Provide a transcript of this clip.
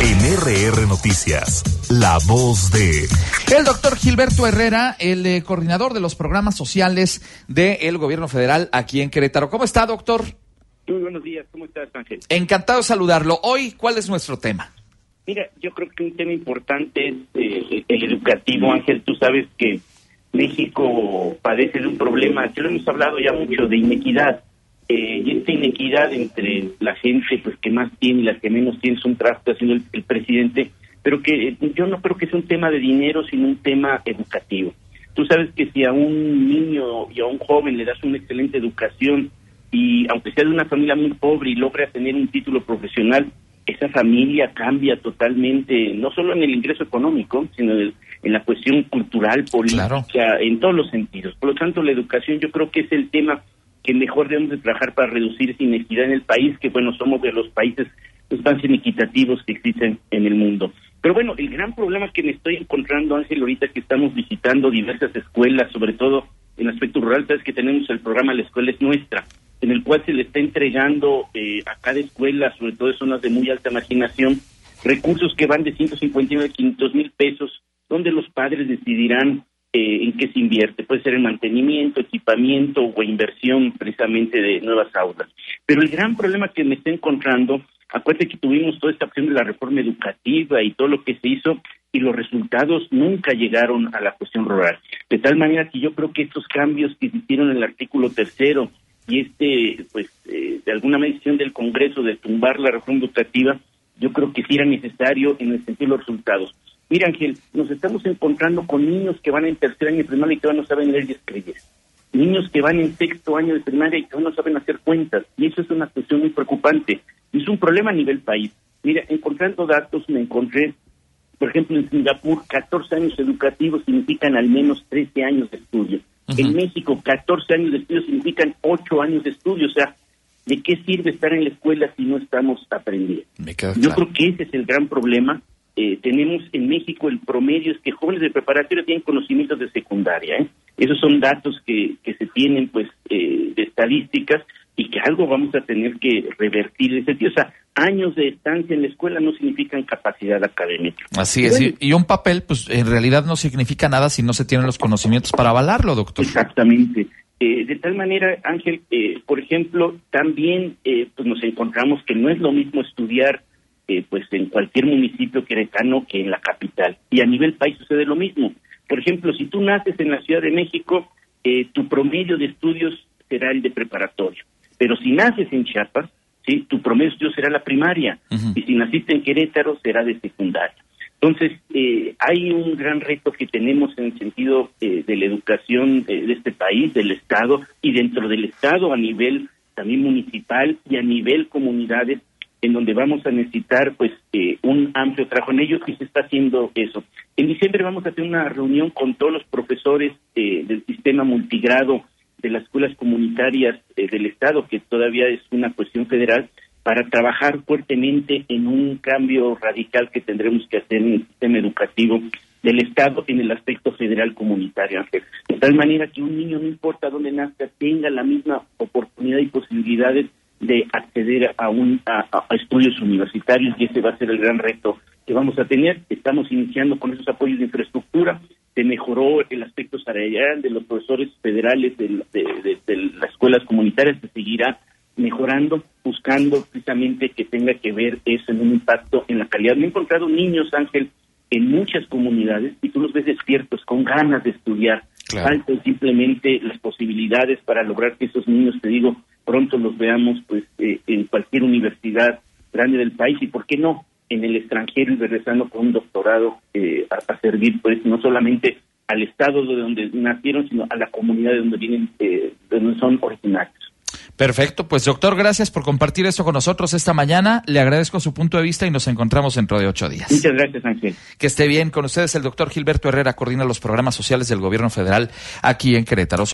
En RR Noticias, la voz de... El doctor Gilberto Herrera, el coordinador de los programas sociales del gobierno federal aquí en Querétaro. ¿Cómo está, doctor? Muy buenos días, ¿cómo estás, Ángel? Encantado de saludarlo. Hoy, ¿cuál es nuestro tema? Mira, yo creo que un tema importante es el educativo, Ángel. Tú sabes que México padece de un problema, que lo hemos hablado ya mucho, de inequidad. Y esta inequidad entre la gente pues que más tiene y las que menos tiene es un trasto haciendo el presidente, pero que yo no creo que sea un tema de dinero, sino un tema educativo. Tú sabes que si a un niño y a un joven le das una excelente educación, y aunque sea de una familia muy pobre y logra tener un título profesional, esa familia cambia totalmente, no solo en el ingreso económico, sino en la cuestión cultural, política, claro, en todos los sentidos. Por lo tanto, la educación yo creo que es el tema que mejor debemos de trabajar para reducir esa inequidad en el país, que bueno, somos de los países más inequitativos que existen en el mundo. Pero bueno, el gran problema que me estoy encontrando, Ángel, ahorita que estamos visitando diversas escuelas, sobre todo en aspecto rural, sabes que tenemos el programa La Escuela es Nuestra, en el cual se le está entregando a cada escuela, sobre todo en zonas de muy alta marginación, recursos que van de 159 a 500 mil pesos, donde los padres decidirán en qué se invierte. Puede ser en mantenimiento, equipamiento o inversión precisamente de nuevas aulas. Pero el gran problema que me estoy encontrando, acuérdate que tuvimos toda esta opción de la reforma educativa y todo lo que se hizo, y los resultados nunca llegaron a la cuestión rural. De tal manera que yo creo que estos cambios que se hicieron en el artículo 3º y de alguna decisión del Congreso de tumbar la reforma educativa, yo creo que sí era necesario en el sentido de los resultados. Mira, Ángel, nos estamos encontrando con niños que van en tercer año de primaria y todavía no saben leer y escribir. Niños que van en sexto año de primaria y todavía no saben hacer cuentas. Y eso es una cuestión muy preocupante. Es un problema a nivel país. Mira, encontrando datos, me encontré, por ejemplo, en Singapur, 14 años educativos significan al menos 13 años de estudio. Uh-huh. En México, 14 años de estudio significan 8 años de estudio. O sea, ¿de qué sirve estar en la escuela si no estamos aprendiendo? Yo creo que ese es el gran problema. Tenemos en México el promedio es que jóvenes de preparatoria tienen conocimientos de secundaria. Esos son datos que se tienen de estadísticas y que algo vamos a tener que revertir en ese sentido. O sea, años de estancia en la escuela no significan capacidad académica. Así es, bueno, y un papel pues en realidad no significa nada si no se tienen los conocimientos para avalarlo, doctor. Exactamente. De tal manera, Ángel, por ejemplo, también pues nos encontramos que no es lo mismo estudiar en cualquier municipio queretano que en la capital. Y a nivel país sucede lo mismo. Por ejemplo, si tú naces en la Ciudad de México, tu promedio de estudios será el de preparatorio. Pero si naces en Chiapas, ¿sí?, tu promedio de estudios será la primaria. Uh-huh. Y si naciste en Querétaro, será de secundaria. Entonces, hay un gran reto que tenemos en el sentido de la educación de este país, del Estado, y dentro del Estado a nivel también municipal y a nivel comunidades, en donde vamos a necesitar un amplio trabajo en ello, y se está haciendo eso. En diciembre vamos a tener una reunión con todos los profesores del sistema multigrado de las escuelas comunitarias del Estado, que todavía es una cuestión federal, para trabajar fuertemente en un cambio radical que tendremos que hacer en el sistema educativo del Estado en el aspecto federal comunitario, Ángel. De tal manera que un niño, no importa dónde nazca, tenga la misma oportunidad y posibilidades de acceder a estudios universitarios, y ese va a ser el gran reto que vamos a tener. Estamos iniciando con esos apoyos de infraestructura. Se mejoró el aspecto salarial de los profesores federales de las escuelas comunitarias, se seguirá mejorando, buscando precisamente que tenga que ver eso en un impacto en la calidad. Me he encontrado niños, Ángel, en muchas comunidades, y tú los ves despiertos, con ganas de estudiar. Claro. Faltan simplemente las posibilidades para lograr que esos niños, te digo, pronto los veamos en cualquier universidad grande del país, y por qué no en el extranjero, y regresando con un doctorado a servir no solamente al estado de donde nacieron, sino a la comunidad de donde vienen, de donde son originarios. Perfecto, pues doctor, gracias por compartir esto con nosotros esta mañana. Le agradezco su punto de vista y nos encontramos dentro de 8 días. Muchas gracias, Ángel. Que esté bien. Con ustedes el doctor Gilberto Herrera, coordina los programas sociales del gobierno federal aquí en Querétaro.